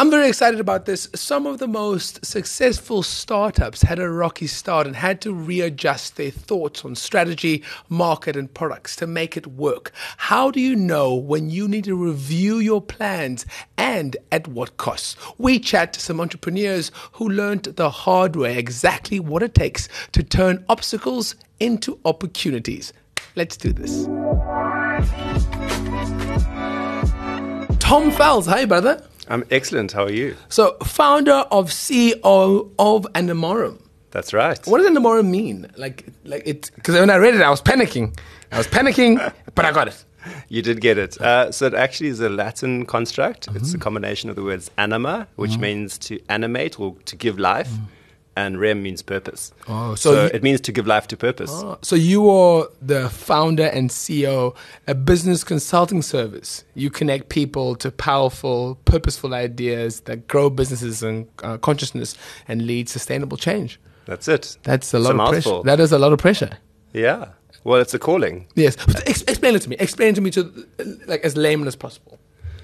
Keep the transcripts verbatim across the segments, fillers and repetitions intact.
I'm very excited about this. Some of the most successful startups had a rocky start and had to readjust their thoughts on strategy, market, and products to make it work. How do you know when you need to review your plans and at what costs? We chat to some entrepreneurs who learned the hard way exactly what it takes to turn obstacles into opportunities. Let's do this. Tom Fells, hi brother. I'm excellent. How are you? So, founder of C E O of Andamorum. That's right. What does Andamorum mean? Like, like it? Because when I read it, I was panicking. I was panicking, but I got it. You did get it. Uh, so it actually is a Latin construct. Mm-hmm. It's a combination of the words anima, which mm-hmm. means to animate or to give life, mm-hmm. and rem means purpose. Oh, so, so you, it means to give life to purpose. Oh, so you are the founder and C E O, a business consulting service. You connect people to powerful, purposeful ideas that grow businesses and uh, consciousness and lead sustainable change. That's it. That's a it's lot a of mouthful. pressure. That is a lot of pressure. Yeah. Well, it's a calling. Yes. Ex- explain it to me. Explain it to me to like as layman as possible.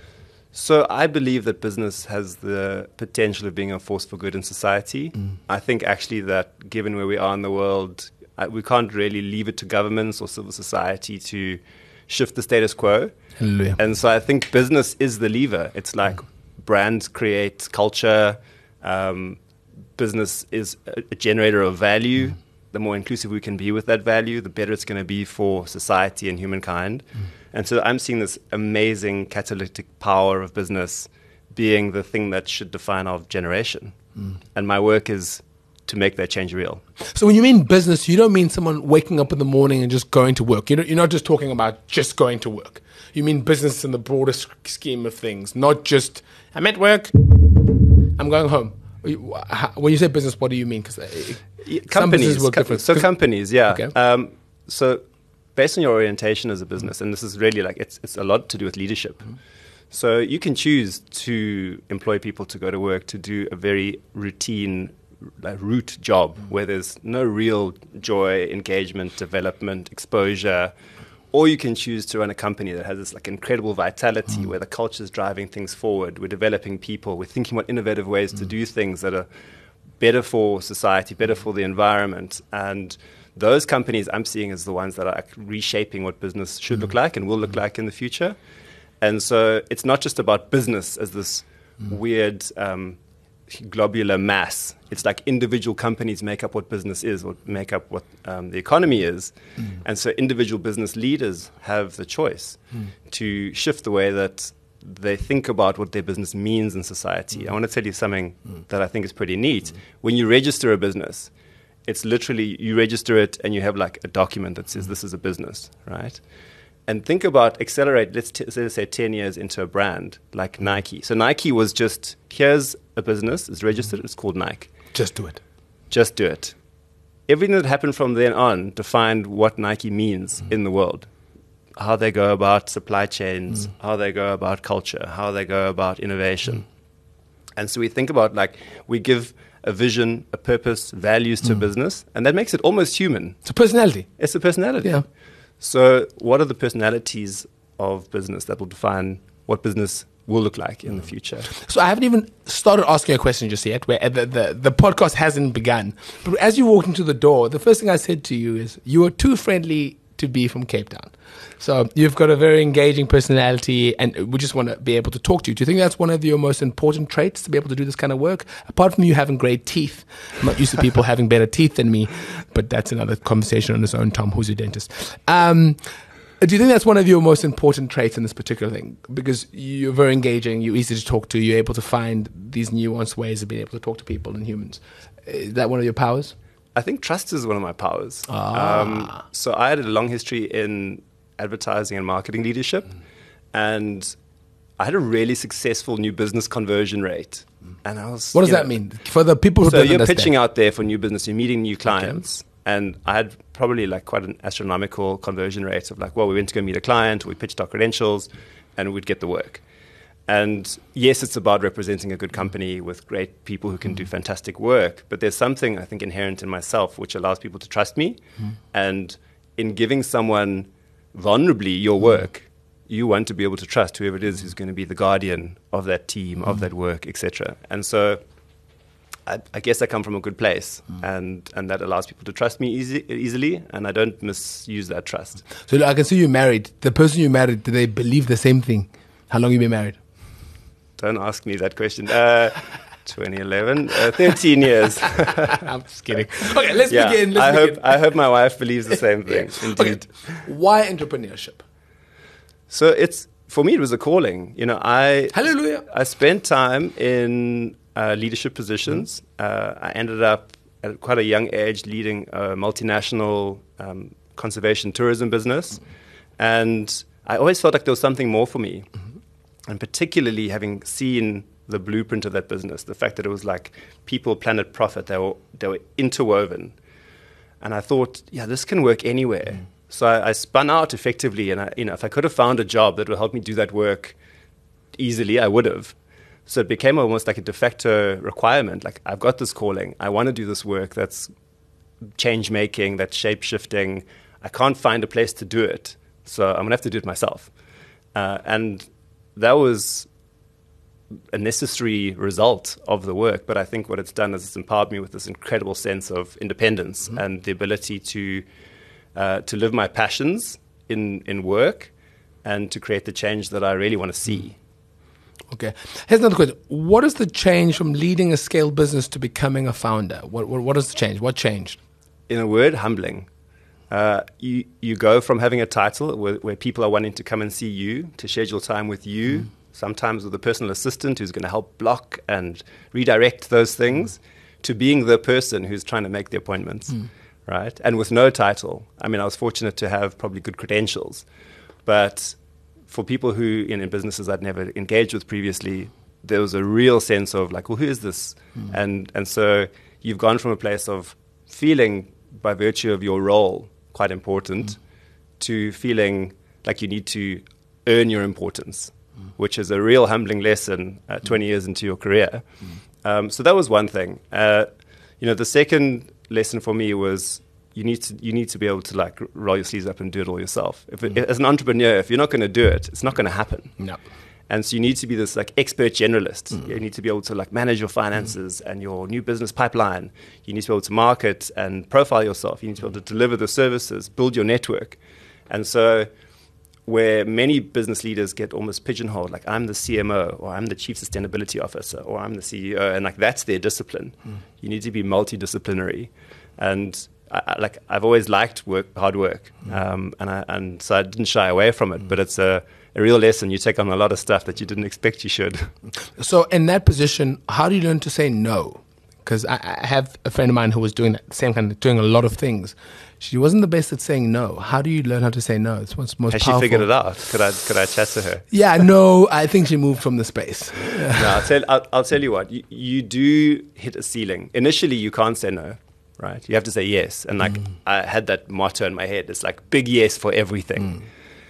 So I believe that business has the potential of being a force for good in society. Mm. I think actually that given where we are in the world, I, we can't really leave it to governments or civil society to shift the status quo. Hallelujah. And so I think business is the lever. It's like mm. brands create culture. Um, business is a, a generator of value. Mm. The more inclusive we can be with that value, the better it's going to be for society and humankind. Mm. And so I'm seeing this amazing catalytic power of business being the thing that should define our generation. Mm. And my work is to make that change real. So when you mean business, you don't mean someone waking up in the morning and just going to work. You're not just talking about just going to work. You mean business in the broader scheme of things, not just, I'm at work, I'm going home. When you say business, what do you mean? Because companies work com- different. So companies, yeah. Okay. Um, so based on your orientation as a business, and this is really like it's it's a lot to do with leadership. Mm-hmm. So you can choose to employ people to go to work to do a very routine, like, root job mm-hmm. where there's no real joy, engagement, development, exposure. Or you can choose to run a company that has this like incredible vitality mm. where the culture is driving things forward. We're developing people. We're thinking about innovative ways mm. to do things that are better for society, better for the environment. And those companies I'm seeing as the ones that are like reshaping what business should mm. look like and will look mm. like in the future. And so it's not just about business as this mm. weird um, globular mass. It's like individual companies make up what business is, or make up what um, the economy is. Mm. And so individual business leaders have the choice mm. to shift the way that they think about what their business means in society. Mm. I want to tell you something mm. that I think is pretty neat. Mm. When you register a business, it's literally, you register it and you have like a document that says mm. this is a business, right? And think about accelerate, let's, t- let's say ten years into a brand like Nike. So Nike was just, here's a business, it's registered, it's called Nike. Just do it. Just do it. Everything that happened from then on defined what Nike means mm. in the world. How they go about supply chains, mm. how they go about culture, how they go about innovation. Mm. And so we think about like, we give a vision, a purpose, values to mm. business, and that makes it almost human. It's a personality. It's a personality. Yeah. So what are the personalities of business that will define what business will look like in the future? So I haven't even started asking a question just yet, where the, the, the podcast hasn't begun. But as you walked into the door, the first thing I said to you is, you are too friendly to be from Cape Town. So you've got a very engaging personality, and we just want to be able to talk to you. Do you think that's one of your most important traits, to be able to do this kind of work? Apart from you having great teeth. I'm not used to people having better teeth than me, but that's another conversation on its own. Tom, who's your dentist? Um, do you think that's one of your most important traits in this particular thing? Because you're very engaging, you're easy to talk to, you're able to find these nuanced ways of being able to talk to people and humans. Is that one of your powers? I think trust is one of my powers. Ah. Um, so I had a long history in advertising and marketing leadership, mm. and I had a really successful new business conversion rate. Mm. And I was. What does that know, mean for the people who so don't you're understand? pitching out there for new business, you're meeting new clients, okay. and I had probably like quite an astronomical conversion rate of like, well, we went to go meet a client, we pitched our credentials, and we'd get the work. And yes, it's about representing a good company with great people who can mm. do fantastic work. But there's something, I think, inherent in myself which allows people to trust me. Mm. And in giving someone vulnerably your work, you want to be able to trust whoever it is who's going to be the guardian of that team, of that work, et cetera. And so I, I guess I come from a good place, mm. and, and that allows people to trust me easy, easily, and I don't misuse that trust. So I can see you married. The person you married, do they believe the same thing? How long have you been married? Don't ask me that question. Uh, twenty eleven, uh, thirteen years. I'm just kidding. Okay, let's yeah, begin. Let's I begin. hope I hope my wife believes the same thing. Indeed. Okay. Why entrepreneurship? So it's for me, it was a calling. You know, I Hallelujah. I spent time in uh, leadership positions. Mm. Uh, I ended up at quite a young age leading a multinational um, conservation tourism business, mm. and I always felt like there was something more for me. Mm-hmm. And particularly having seen the blueprint of that business, the fact that it was like people, planet, profit, they were, they were interwoven. And I thought, yeah, this can work anywhere. Mm. So I, I spun out effectively. And I, you know, if I could have found a job that would help me do that work easily, I would have. So it became almost like a de facto requirement. Like, I've got this calling. I want to do this work that's change-making, that's shape-shifting. I can't find a place to do it. So I'm going to have to do it myself. Uh, and that was a necessary result of the work, but I think what it's done is it's empowered me with this incredible sense of independence mm-hmm. and the ability to uh, to live my passions in, in work and to create the change that I really want to see. Okay. Here's another question. What is the change from leading a scale business to becoming a founder? What what, what is the change? What changed? In a word, humbling. Uh, you, you go from having a title where, where people are wanting to come and see you, to schedule time with you, mm. sometimes with a personal assistant who's going to help block and redirect those things, mm. to being the person who's trying to make the appointments, mm. right? And with no title. I mean, I was fortunate to have probably good credentials, but for people who, you know, in businesses I'd never engaged with previously, there was a real sense of like, well, who is this? Mm. And and so you've gone from a place of feeling, by virtue of your role, quite important, mm. to feeling like you need to earn your importance, mm. which is a real humbling lesson uh, twenty mm. years into your career. Mm. Um, so that was one thing. Uh, you know, the second lesson for me was you need to you need to be able to like roll your sleeves up and do it all yourself. If it, mm. as an entrepreneur, if you're not going to do it, it's not going to happen. No. And so you need to be this like expert generalist. Mm. You need to be able to like manage your finances mm. and your new business pipeline. You need to be able to market and profile yourself. You need to be able to deliver the services, build your network. And so where many business leaders get almost pigeonholed, like I'm the C M O or I'm the chief sustainability officer or I'm the C E O, and like that's their discipline. Mm. You need to be multidisciplinary. And I, I, like I've always liked work, hard work. Mm. Um, and, I, and so I didn't shy away from it, mm. but it's a, a real lesson. You take on a lot of stuff that you didn't expect you should. So in that position, how do you learn to say no? Because I, I have a friend of mine who was doing that same kind of, doing a lot of things. She wasn't the best at saying no. How do you learn how to say no? It's what's most Has powerful. she figured it out? Could I could I chat to her? Yeah, no, I think she moved from the space. no, I'll tell, I'll, I'll tell you what. You, you do hit a ceiling. Initially, you can't say no, right? You have to say yes. And like mm. I had that motto in my head. It's like big yes for everything. Mm.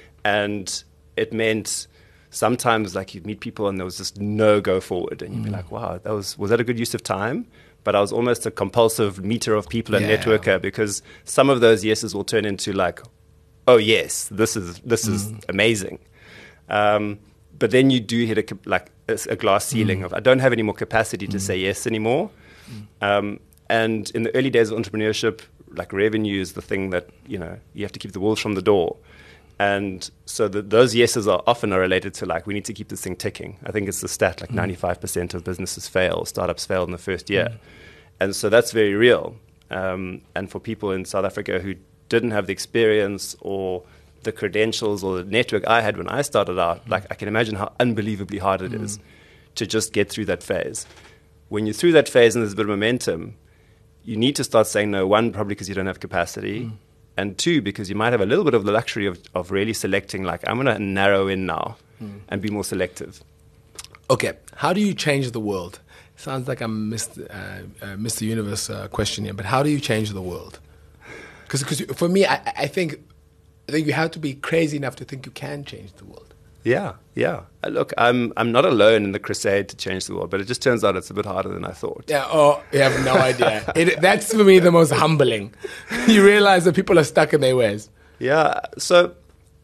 And it meant sometimes like you'd meet people and there was just no go forward. And you'd mm. be like, wow, that was was that a good use of time? But I was almost a compulsive meter of people and yeah. networker, because some of those yeses will turn into like, oh yes, this is this mm. is amazing. Um, but then you do hit a like a, a glass ceiling mm. of I don't have any more capacity to mm. say yes anymore. Mm. Um, and in the early days of entrepreneurship, like revenue is the thing that you know you have to keep the wolves from the door. And so the, those yeses are often are related to like we need to keep this thing ticking. I think it's the stat like mm. ninety-five percent of businesses fail, startups fail in the first year. Mm. And so that's very real. Um, and for people in South Africa who didn't have the experience or the credentials or the network I had when I started out, mm. like I can imagine how unbelievably hard it mm. is to just get through that phase. When you're through that phase and there's a bit of momentum, you need to start saying no, one, probably because you don't have capacity, mm. and two, because you might have a little bit of the luxury of, of really selecting, like, I'm going to narrow in now mm. and be more selective. Okay, how do you change the world? Sounds like I'm Mister Uh, uh, Mister Universe uh, question here, but how do you change the world? Because for me, I, I think I think you have to be crazy enough to think you can change the world. Yeah, yeah. Uh, look, I'm I'm not alone in the crusade to change the world, but it just turns out it's a bit harder than I thought. Yeah. Oh, you have no idea. It, that's for me the most humbling. You realize that people are stuck in their ways. Yeah. So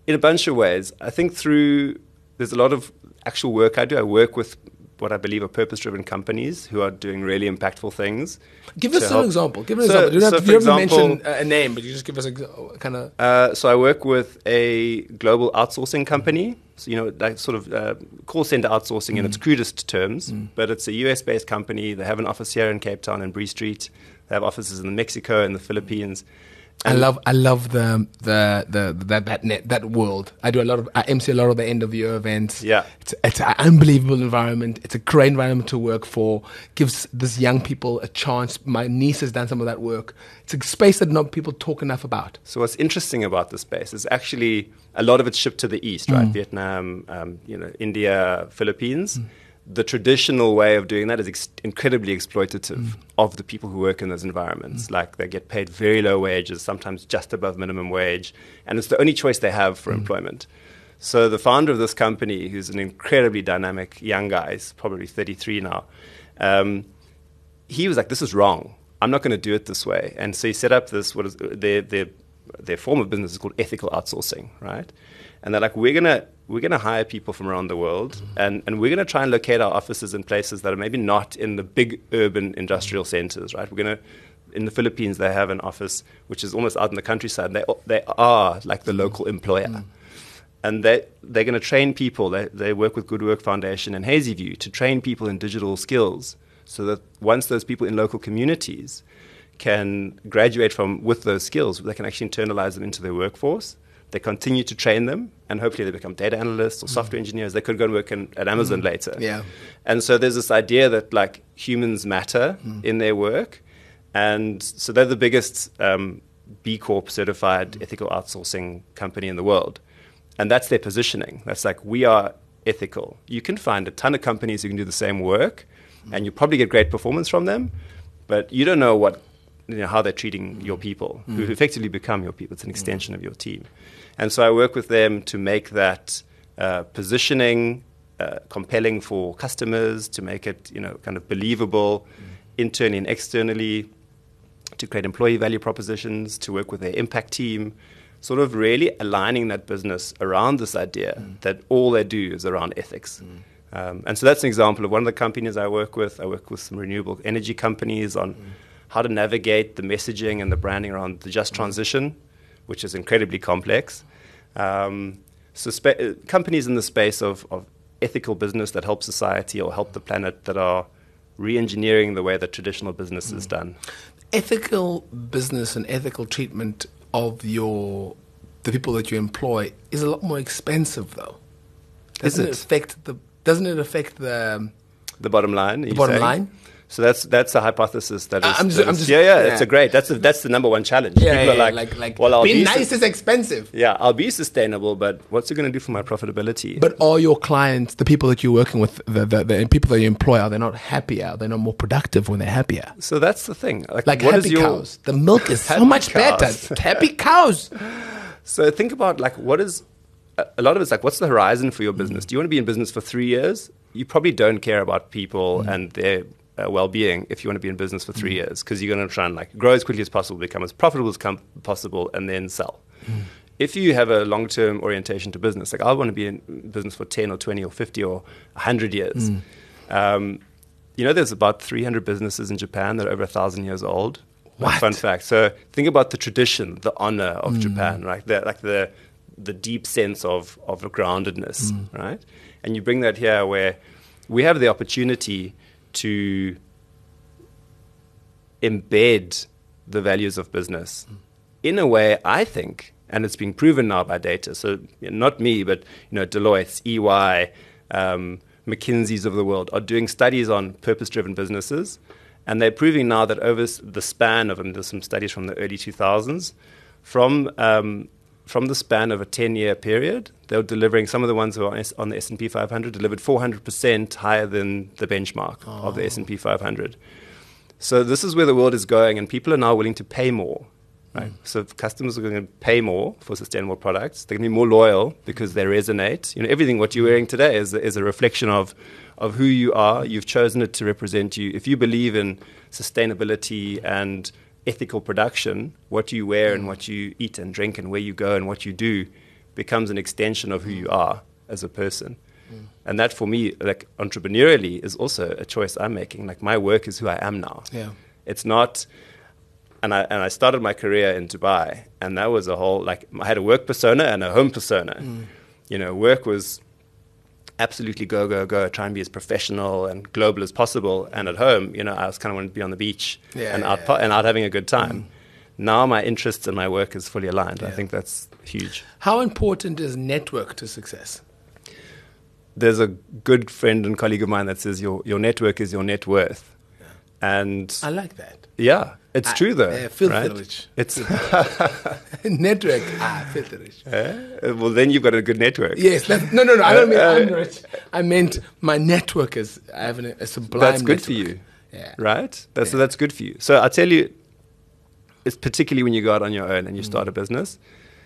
in a bunch of ways. I think through, there's a lot of actual work I do. I work with what I believe are purpose-driven companies who are doing really impactful things. Give us an help. example. Give us an So- example. You don't so have, for you don't have to example- mention a name, but you just give us a kind of. Uh, so I work with a global outsourcing company. So, you know, like sort of uh, call center outsourcing Mm. in its crudest terms, but it's a U S-based company. They have an office here in Cape Town and Bree Street. They have offices in Mexico and the Philippines. I love I love the the the that that net, that world. I do a lot of I M C a lot of the end of year events. Yeah. it's it's an unbelievable environment. It's a great environment to work for. Gives this young people a chance. My niece has done some of that work. It's a space that not people talk enough about. So what's interesting about this space is actually a lot of it's shipped to the east, right? Vietnam, um, you know, India, Philippines. The traditional way of doing that is ex- incredibly exploitative of the people who work in those environments. Like they get paid very low wages, sometimes just above minimum wage, and it's the only choice they have for employment. So the founder of this company, who's an incredibly dynamic young guy, he's probably thirty-three now, um, he was like, "This is wrong. I'm not going to do it this way." And so he set up this, what is their their their form of business is called ethical outsourcing, right? And they're like, we're gonna we're gonna hire people from around the world, mm-hmm. and, and we're gonna try and locate our offices in places that are maybe not in the big urban industrial centers, right? We're gonna in the Philippines they have an office which is almost out in the countryside. They they are like the local employer. Mm-hmm. And they, they're going to train people. They, they work with Good Work Foundation and Hazyview to train people in digital skills so that once those people in local communities can graduate from with those skills, they can actually internalize them into their workforce. They continue to train them, and hopefully they become data analysts or mm. software engineers. They could go and work in, at Amazon mm. later. Yeah. And so there's this idea that like humans matter mm. in their work. And so they're the biggest um, B Corp certified mm. ethical outsourcing company in the world. And that's their positioning. That's like, we are ethical. You can find a ton of companies who can do the same work, mm. and you probably get great performance from them, but you don't know what, you know, how they're treating mm. your people, mm. who effectively become your people. It's an extension mm. of your team. And so I work with them to make that uh, positioning uh, compelling for customers, to make it, you know, kind of believable mm. internally and externally, to create employee value propositions, to work with their impact team, sort of really aligning that business around this idea mm. that all they do is around ethics. Mm. Um, and so that's an example of one of the companies I work with. I work with some renewable energy companies on mm. how to navigate the messaging and the branding around the just transition, which is incredibly complex. Um, so spa- companies in the space of, of ethical business that help society or help the planet, that are re-engineering the way that traditional business mm. is done. Ethical business and ethical treatment of your the people that you employ is a lot more expensive, though. Doesn't Is it? it affect the? Doesn't it affect the The bottom line. the bottom saying? line? So that's that's a hypothesis that is. I'm just- that I'm is- just- yeah, yeah, yeah. it's a great. That's a, that's the number one challenge. Yeah, People yeah, are yeah, like, like, like well, I'll being be nice sus- is expensive. yeah, I'll be sustainable, but what's it going to do for my profitability? But are your clients, the people that you're working with, the, the, the people that you employ, are they not happier? They're not more productive when they're happier? so that's the thing. Like, Like what is happy your, cows. The milk is so Happy much cows. better. Happy cows. So think about like what is a a lot of it's like, what's the horizon for your business? Do you want to be in business for three years? You probably don't care about people Mm. and their uh, well-being if you want to be in business for three years, because you're going to try and like grow as quickly as possible, become as profitable as com- possible, and then sell. Mm. If you have a long-term orientation to business, like I want to be in business for ten or twenty or fifty or one hundred years. Mm. Um, you know, there's about three hundred businesses in Japan that are over one thousand years old. Like, What? fun fact. So think about the tradition, the honor of Mm. Japan, right? The, like the the deep sense of, of groundedness, Mm. right? And you bring that here where we have the opportunity to embed the values of business in a way, I think, and it's being proven now by data. So you know, not me, but you know, Deloitte, E Y, um, McKinsey's of the world are doing studies on purpose-driven businesses, and they're proving now that over s- the span of, and there's some studies from the early two thousands, from um, from the span of a ten-year period, they were delivering, some of the ones who are on, S- on the S and P five hundred delivered four hundred percent higher than the benchmark of the S and P five hundred. So this is where the world is going, and people are now willing to pay more. Right? Mm. So if customers are going to pay more for sustainable products. They're going to be more loyal because they resonate. You know, everything what you're wearing today is a, is a reflection of of who you are. You've chosen it to represent you. If you believe in sustainability and ethical production, what you wear and what you eat and drink and where you go and what you do becomes an extension of who you are as a person. Mm. And that for me, like entrepreneurially, is also a choice I'm making. Like my work is who I am now. Yeah. It's not, and I and I started my career in Dubai, and that was a whole, like I had a work persona and a home persona. Mm. You know, work was absolutely go, go, go, try and be as professional and global as possible. And at home, you know, I was kind of wanting to be on the beach yeah, and, yeah, out, yeah. and out having a good time. Mm. Now my interests and my work is fully aligned. Yeah. I think that's huge. How important is network to success? There's a good friend and colleague of mine that says your, your network is your net worth. Yeah. And I like that. Yeah, it's I, true though. Uh, filthy right? rich. It's network. Ah, filthy rich. Uh, well, then you've got a good network. Yes. That, no, no, no. I don't mean uh, I'm rich. I meant my network is. I have a, a sublime. That's good network. for you. Yeah. Right. That's yeah. so that's good for you. So I tell you, it's particularly when you go out on your own and you start mm. a business.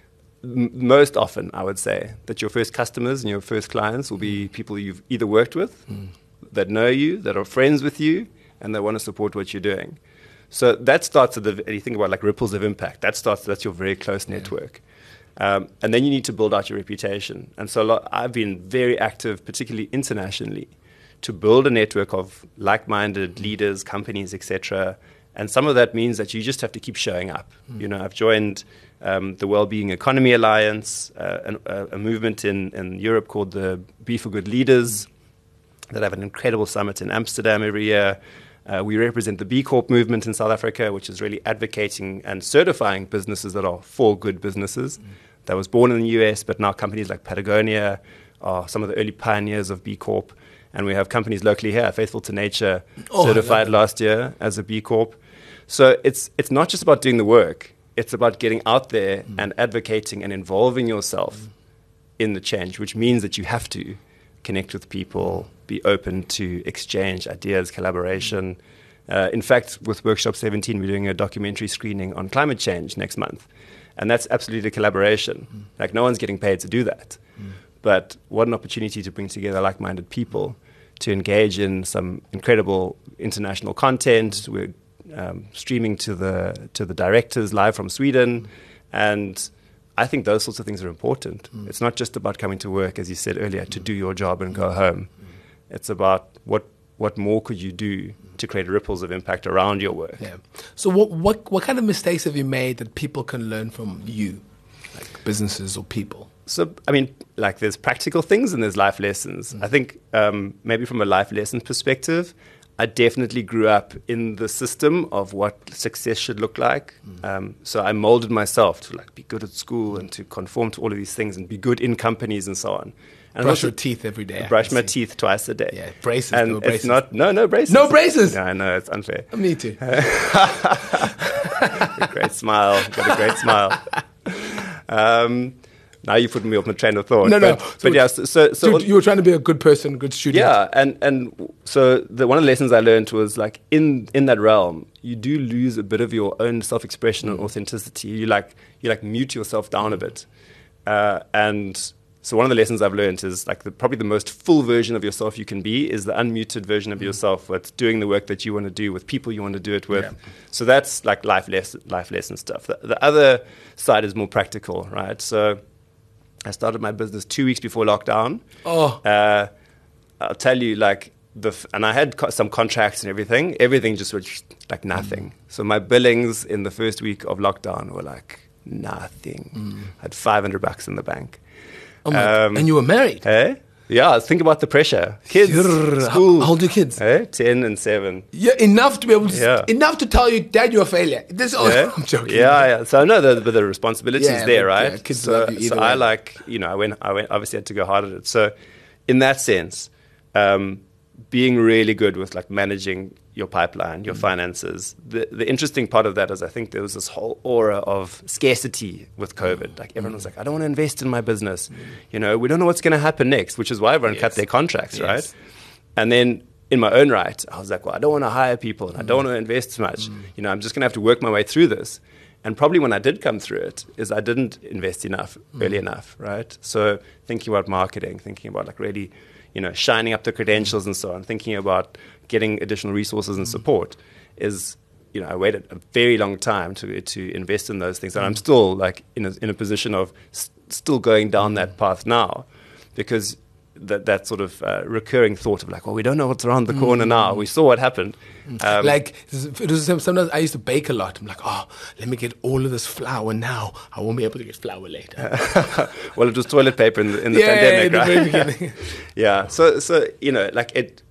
M- most often, I would say that your first customers and your first clients will be people you've either worked with, mm. that know you, that are friends with you, and that want to support what you're doing. So that starts at the, you think about like ripples of impact, that starts, that's your very close yeah. network. Um, and then you need to build out your reputation. And so a lot, I've been very active, particularly internationally, to build a network of like-minded leaders, companies, et cetera. And some of that means that you just have to keep showing up. Mm. You know, I've joined um, the Wellbeing Economy Alliance, uh, an, uh, a movement in, in Europe called the Be for Good Leaders, mm. that have an incredible summit in Amsterdam every year. Uh, we represent the B Corp movement in South Africa, which is really advocating and certifying businesses that are for good businesses. Mm. That was born in the U S, but now companies like Patagonia are some of the early pioneers of B Corp. And we have companies locally here, Faithful to Nature, oh, certified last year as a B Corp. So it's it's not just about doing the work. It's about getting out there mm. and advocating and involving yourself mm. in the change, which means that you have to connect with people, be open to exchange ideas, collaboration. Uh, in fact, with Workshop seventeen, we're doing a documentary screening on climate change next month. And that's absolutely a collaboration. Mm. Like, no one's getting paid to do that. Mm. But what an opportunity to bring together like-minded people to engage in some incredible international content. We're um, streaming to the to the directors live from Sweden. Mm. And I think those sorts of things are important. Mm. It's not just about coming to work, as you said earlier, to do your job and go home. Mm. It's about what what more could you do to create ripples of impact around your work. Yeah. So what what what kind of mistakes have you made that people can learn from you, like businesses or people? So, I mean, like there's practical things and there's life lessons. Mm. I think um, maybe from a life lesson perspective, I definitely grew up in the system of what success should look like. Mm. Um, so I molded myself to like be good at school and to conform to all of these things and be good in companies and so on. And brush your teeth every day. Brush my teeth twice a day. Yeah, braces. And no braces. It's not, no, no braces. No braces. Yeah, I know, it's unfair. Me too. A great smile. Got a great smile. Um, now you put me off my train of thought. No, no. But, So, but yeah, so, so, so you were trying to be a good person, good student. yeah, and and so the one of the lessons I learned was like in in that realm, you do lose a bit of your own self-expression mm. and authenticity. You like you like mute yourself down a bit, uh, and so one of the lessons I've learned is like the, probably the most full version of yourself you can be is the unmuted version of mm. yourself. That's doing the work that you want to do with people you want to do it with. Yeah. So that's like life lesson, life lesson stuff. The, the other side is more practical, right? So I started my business two weeks before lockdown. Oh, uh, I'll tell you, like the f- and I had co- some contracts and everything. Everything just was like nothing. Mm. So my billings in the first week of lockdown were like nothing. Mm. I had five hundred bucks in the bank. Oh my, um, and you were married? Eh? Yeah, think about the pressure. Kids, You're, school. How old are your kids? Eh? ten and seven. Yeah, enough to be able to, yeah. enough to tell you, Dad, you're a failure. This, oh, yeah. I'm joking. Yeah, yeah. So I know the, but the responsibility yeah, is there, but, right? Yeah, kids so love you either so way. I like, you know, I went, I went, obviously had to go hard at it. So in that sense, um, being really good with like managing your pipeline, your mm. finances. The the interesting part of that is I think there was this whole aura of scarcity with COVID. Mm. Like everyone was like, I don't want to invest in my business. Mm. You know, we don't know what's going to happen next, which is why everyone yes. cut their contracts, yes. right? And then in my own right, I was like, well, I don't want to hire people and mm. I don't want to invest much. Mm. You know, I'm just going to have to work my way through this. And probably when I did come through it is I didn't invest enough, mm. early enough, right? So thinking about marketing, thinking about like really, you know, shining up the credentials and so on, thinking about getting additional resources and support is, you know, I waited a very long time to to invest in those things. And I'm still like in a, in a position of st- still going down that path now, because that that sort of uh, recurring thought of like, well, we don't know what's around the corner mm. now. We saw what happened. Um, like it was, sometimes I used to bake a lot. I'm like, oh, let me get all of this flour now. I won't be able to get flour later. Well, it was toilet paper in the, in the yeah, pandemic, yeah, right? The very beginning. yeah. So so you know, like it.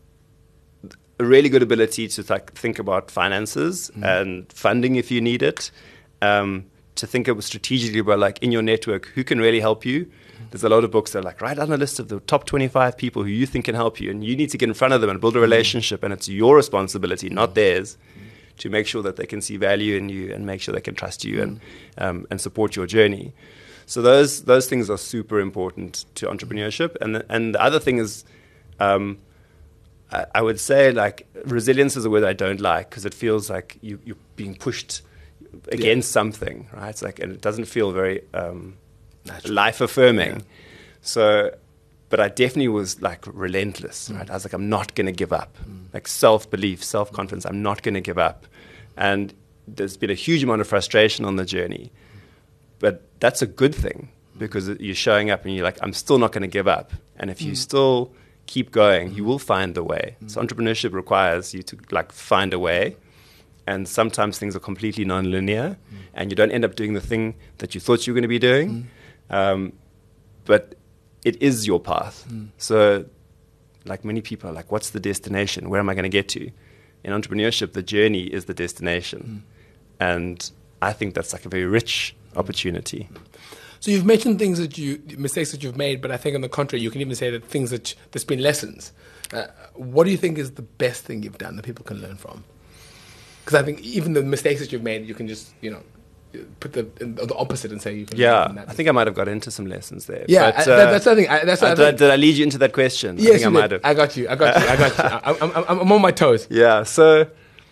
A really good ability to like think about finances mm. and funding if you need it. Um, to think of strategically about like in your network who can really help you. There's a lot of books that are like write down a list of the top twenty-five people who you think can help you, and you need to get in front of them and build a relationship, and it's your responsibility, not theirs, to make sure that they can see value in you and make sure they can trust you and um, and support your journey. So those those things are super important to entrepreneurship. And the, and the other thing is, um, I, I would say like resilience is a word I don't like because it feels like you, you're being pushed against yeah. something, right? It's like, and it doesn't feel very um, life affirming. Yeah. So, but I definitely was like relentless, mm. right? I was like, I'm not going to give up. Mm. Like self-belief, self-confidence, I'm not going to give up. And there's been a huge amount of frustration on the journey, but that's a good thing because you're showing up and you're like, I'm still not going to give up. And if you mm. still keep going, you will find a way. Mm. So entrepreneurship requires you to like find a way. And sometimes things are completely non-linear, mm. and you don't end up doing the thing that you thought you were going to be doing. Mm. Um, but it is your path. Mm. So like many people are like, what's the destination? Where am I going to get to? In entrepreneurship, the journey is the destination. Mm. And I think that's like a very rich opportunity. So you've mentioned things that you, mistakes that you've made, but I think on the contrary, you can even say that things that, there's been lessons. Uh, what do you think is the best thing you've done that people can learn from? Because I think even the mistakes that you've made, you can just, you know, put the the opposite and say you can. Yeah, I think I might have got into some lessons there. Yeah, but, uh, uh, that's the thing. I, that's I, I did, I, did I lead you into that question? Yes, I think I you might did. have. I got you. I got you. I got you. I'm, I'm, I'm on my toes. Yeah. So,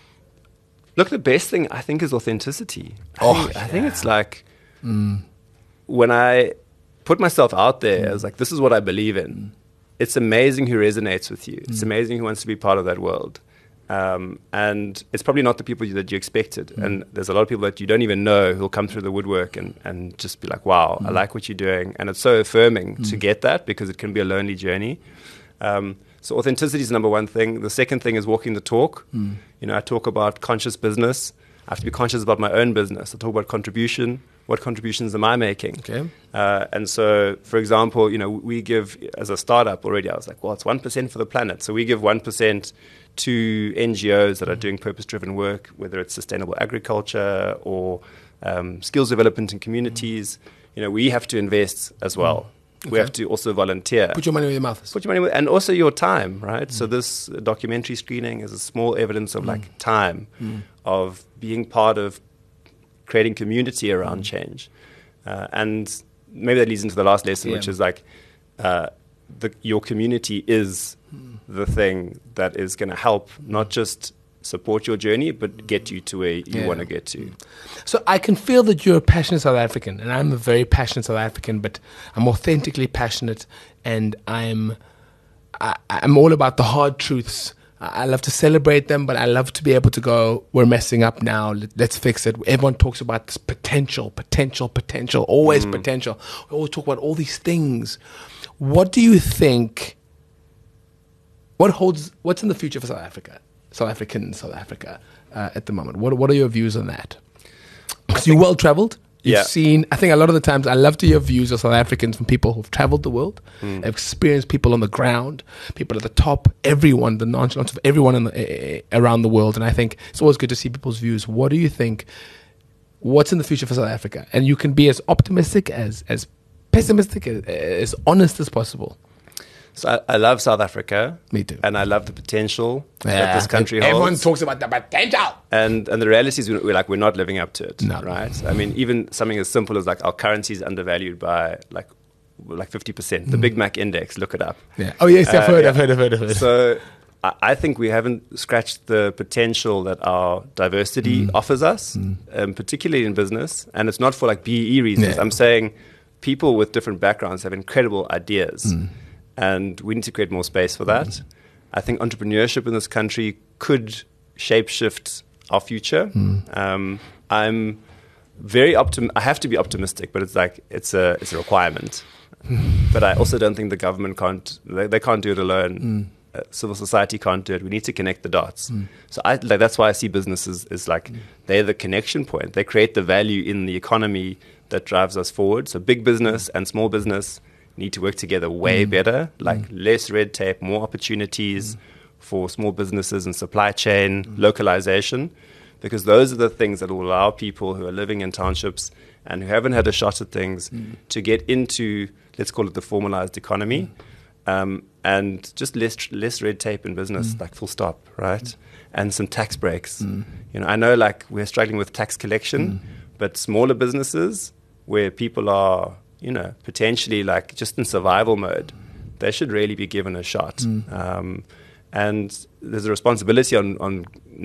look, the best thing I think is authenticity. I, oh, think, yeah. I think it's like mm. when I put myself out there, mm. I was like, this is what I believe in. Mm. It's amazing who resonates with you. Mm. It's amazing who wants to be part of that world. Um, and it's probably not the people that you expected. Mm. And there's a lot of people that you don't even know who'll come through the woodwork and, and just be like, wow, mm. I like what you're doing. And it's so affirming mm. to get that because it can be a lonely journey. Um, so authenticity is number one thing. The second thing is walking the talk. Mm. You know, I talk about conscious business. I have to be conscious about my own business. I talk about contribution. What contributions am I making? Okay. Uh, and so, for example, you know, we give, as a startup already, I was like, well, it's one percent for the planet. So we give one percent to N G Os that are doing purpose-driven work, whether it's sustainable agriculture or um, skills development in communities. You know, we have to invest as well. Okay. We have to also volunteer. Put your money where your mouth is. Put your money where, and also your time, right? Mm. So this documentary screening is a small evidence of mm. like time, mm. of being part of creating community around mm. change. Uh, and maybe that leads into the last lesson, yeah. which is like uh, the, your community is mm. the thing that is going to help not just support your journey, but get you to where you yeah. want to get to. So I can feel that you're a passionate South African, and I'm a very passionate South African, but I'm authentically passionate, and I'm I, I'm all about the hard truths. I love to celebrate them, but I love to be able to go, we're messing up now, let's fix it. Everyone talks about this potential, potential, potential, always mm. potential. We always talk about all these things. What do you think, what holds, what's in the future for South Africa? South African South Africa uh, at the moment. What What are your views on that? Because you're well traveled. You've yeah. seen. I think a lot of the times I love to hear views of South Africans from people who've traveled the world, mm. have experienced people on the ground, people at the top, everyone, the nonchalance of everyone in the, uh, around the world. And I think it's always good to see people's views. What do you think? What's in the future for South Africa? And you can be as optimistic as as pessimistic as, as honest as possible. So I, I love South Africa. Me too. And I love the potential yeah. that this country Everyone holds. Everyone talks about the potential. And and the reality is we're, we're like we're not living up to it. No. Right? I mean, even something as simple as like our currency is undervalued by like like fifty percent. Mm. The Big Mac index, look it up. Yeah. Oh yes, I've uh, heard, yeah. I've heard, I've heard, I've heard. So I, I think we haven't scratched the potential that our diversity mm. offers us, mm. um, particularly in business. And it's not for like B E E reasons. Yeah. I'm saying people with different backgrounds have incredible ideas. Mm. And we need to create more space for that. Mm. I think entrepreneurship in this country could shapeshift our future. Mm. Um, I'm very optim. I have to be optimistic, but it's like it's a it's a requirement. But I also don't think the government can't. They, they can't do it alone. Mm. Uh, civil society can't do it. We need to connect the dots. Mm. So I like that's why I see businesses as like mm. they're the connection point. They create the value in the economy that drives us forward. So big business and small business need to work together way mm. better. Like mm. less red tape, more opportunities mm. for small businesses and supply chain mm. localization, because those are the things that will allow people who are living in townships and who haven't had a shot at things mm. to get into, let's call it the formalized economy. Mm. Um, and just less less red tape in business, mm. like full stop, right? Mm. And some tax breaks. Mm. You know, I know like we're struggling with tax collection, mm. but smaller businesses where people are, you know, potentially like just in survival mode, they should really be given a shot. Mm. Um, and there's a responsibility on, on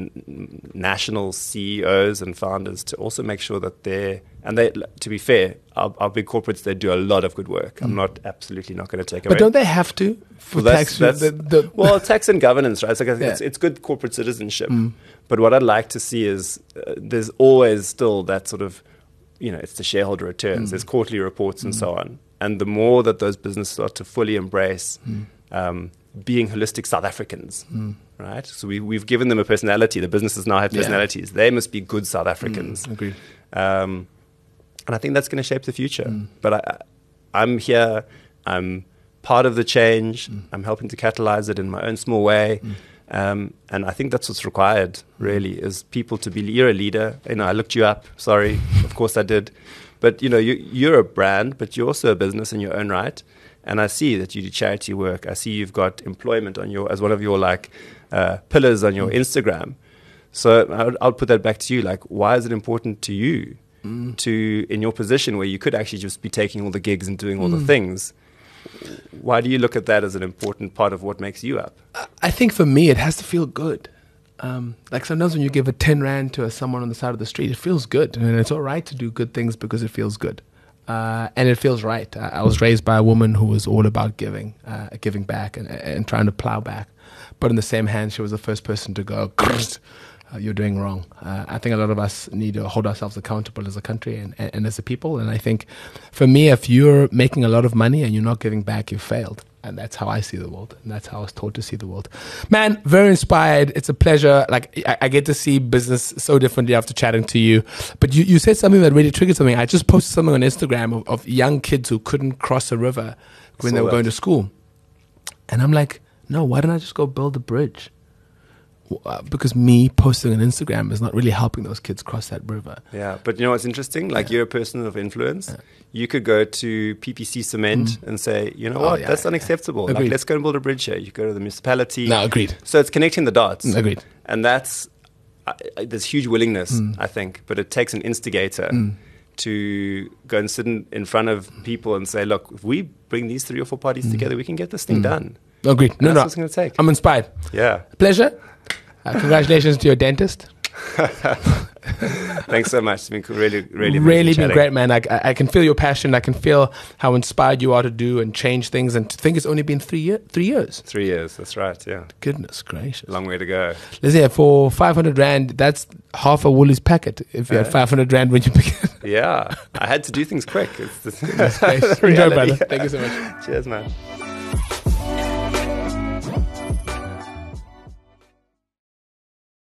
n- national C E Os and founders to also make sure that they're, and they, to be fair, our, our big corporates, they do a lot of good work. Mm. I'm not, absolutely not going to take but away. But don't they have to? For well, tax, that's, that's, the, the well, tax and governance, right? It's, like yeah. it's, it's good corporate citizenship. Mm. But what I'd like to see is uh, there's always still that sort of, you know, it's the shareholder returns, mm. there's quarterly reports and mm. so on. And the more that those businesses start to fully embrace mm. um, being holistic South Africans, mm. right? So we, we've given them a personality. The businesses now have personalities. Yeah. They must be good South Africans. Mm. Agreed. Um, and I think that's going to shape the future. Mm. But I, I'm here. I'm part of the change. Mm. I'm helping to catalyze it in my own small way. Mm. Um, and I think that's what's required, really, is people to be, you're a leader. You know, I looked you up. Sorry. Of course I did. But, you know, you, you're a brand, but you're also a business in your own right. And I see that you do charity work. I see you've got employment on your, as one of your, like, uh, pillars on your mm. Instagram. So I'll, I'll put that back to you. Like, why is it important to you mm. to, in your position where you could actually just be taking all the gigs and doing all mm. the things, why do you look at that as an important part of what makes you up? I think for me, it has to feel good. Um, like sometimes when you give a ten rand to a, someone on the side of the street, it feels good. And it's all right to do good things because it feels good. Uh, and it feels right. I, I was raised by a woman who was all about giving, uh, giving back and, and trying to plow back. But in the same hand, she was the first person to go, uh, you're doing wrong. Uh, I think a lot of us need to hold ourselves accountable as a country and, and, and as a people. And I think for me, if you're making a lot of money and you're not giving back, you've failed. And that's how I see the world. And that's how I was taught to see the world. Man, very inspired. It's a pleasure. Like, I, I get to see business so differently after chatting to you. But you, you said something that really triggered something. I just posted something on Instagram of, of young kids who couldn't cross a river when Saw they were that. going to school. And I'm like, no, why don't I just go build a bridge? Uh, because me posting on Instagram is not really helping those kids cross that river. Yeah, but you know what's interesting? Like, yeah. you're a person of influence. Yeah. You could go to P P C Cement mm. and say, you know oh, what, yeah, that's yeah. unacceptable. Agreed. Like, let's go and build a bridge here. You go to the municipality. No, agreed. So it's connecting the dots. Agreed. And that's, uh, there's huge willingness, mm. I think, but it takes an instigator mm. to go and sit in, in front of people and say, look, if we bring these three or four parties mm. together, we can get this thing mm. done. Agreed. And no, that's no. what it's going to take. I'm inspired. Yeah. Pleasure. Uh, congratulations to your dentist. Thanks so much. It's been really, really, really been chatting. great, man. I, I I can feel your passion. I can feel how inspired you are to do and change things. And to think it's only been three year, three years. Three years. That's right. Yeah. Goodness gracious. Long way to go. Listen, yeah, for five hundred rand, that's half a Woolies packet. If you Uh, had five hundred rand when you begin. Yeah. I had to do things quick. It's the, That's great. the Enjoy, reality. brother. Thank you so much. Cheers, man.